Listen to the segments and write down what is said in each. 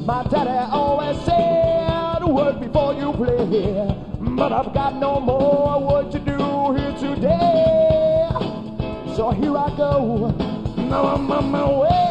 My daddy always said, work before you play. But I've got no more work to do here today. So here I go, now I'm on my way.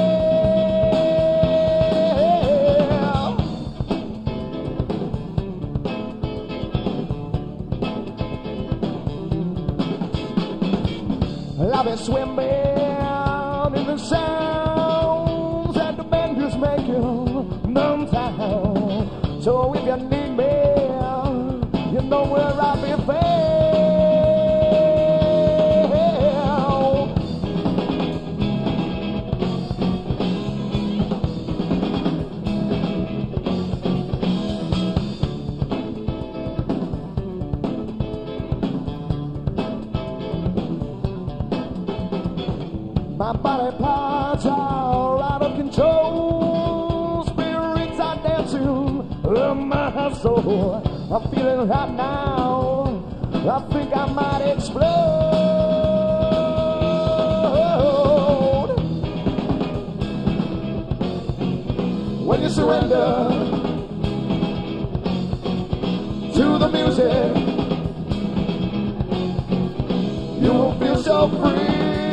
I've been swimming in the sounds that the band is making downtown. So if you need me, you know where I'll be found. My body parts are out of control. Spirits are dancing in my soul. I'm feeling hot now. I think I might explode. When you surrender to the music, you will feel so free.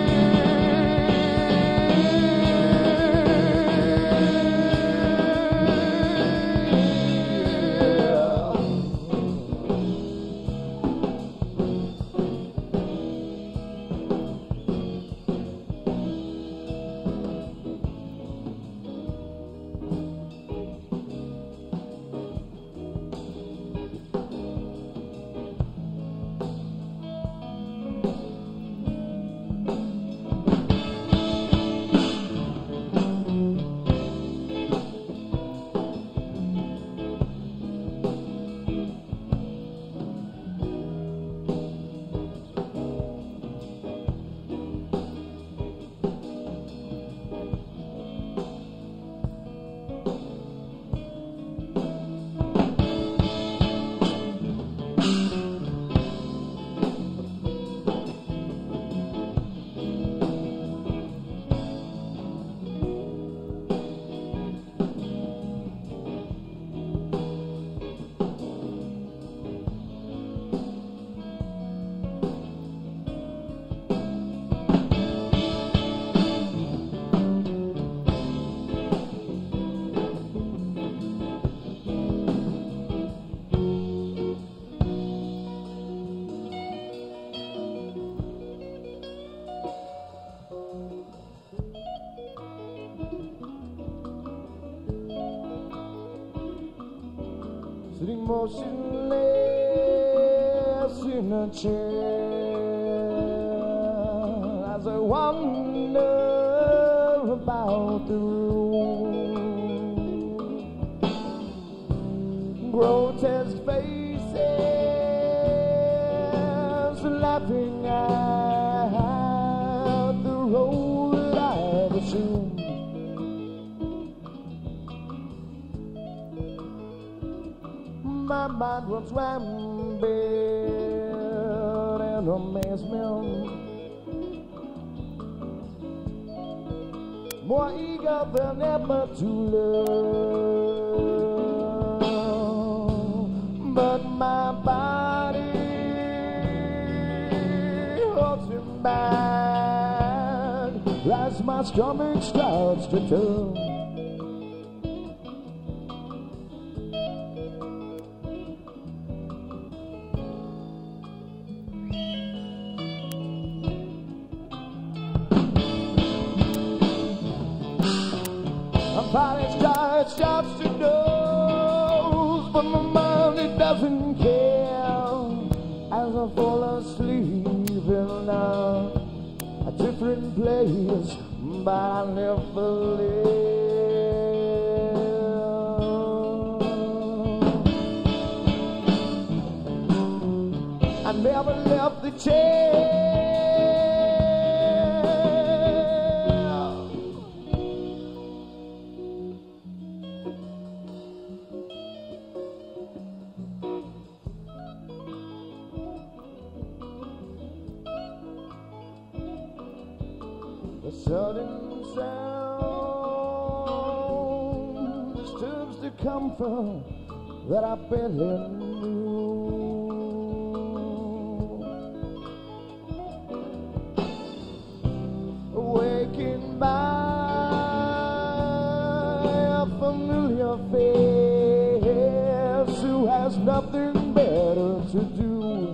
Sitting motionless in a chair as I wonder about the room. Grotesque faces laughing at the role that I've assumed. My mind runs rampant in amazement, more eager than ever to learn. But my body holds him back as my stomach starts to turn. Body starts to doze, but my mind it doesn't care. As I fall asleep in a different place, but I never live. I never left the chair. A sudden sound comfort that I barely knew. Waking by a familiar face who has nothing better to do.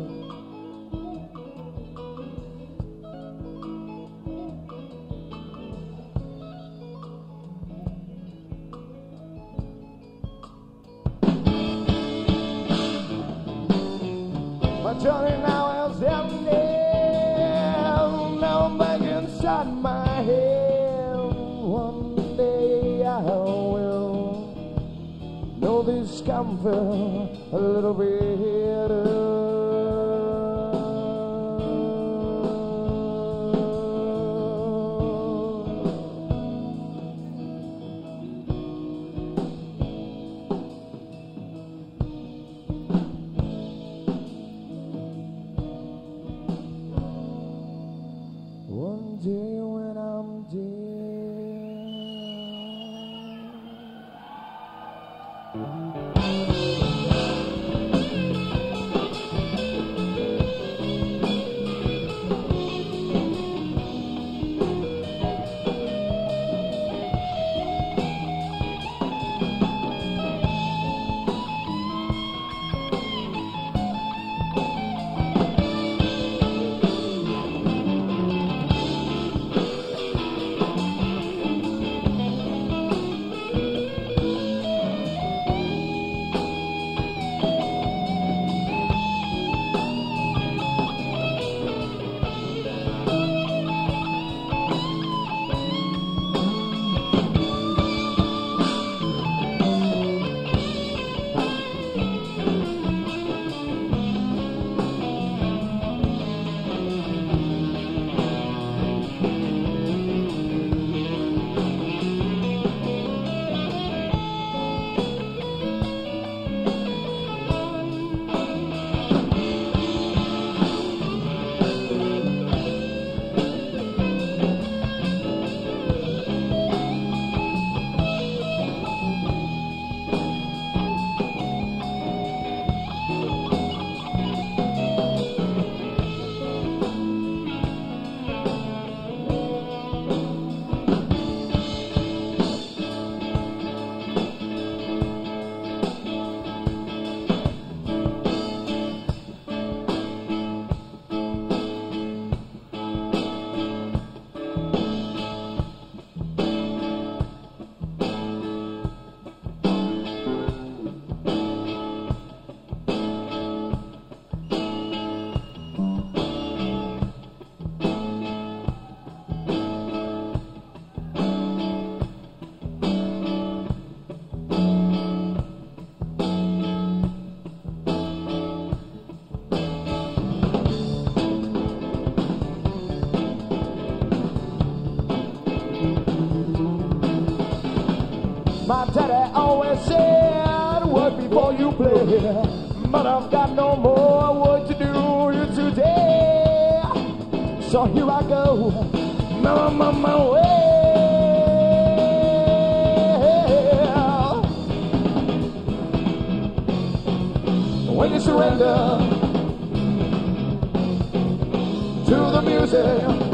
My journey now is ending. Now I'm back inside my head. One day I will know this comfort a little better. One day when I'm My daddy always said, work before you play. But I've got no more work to do today. So here I go, my way. When you surrender to the music,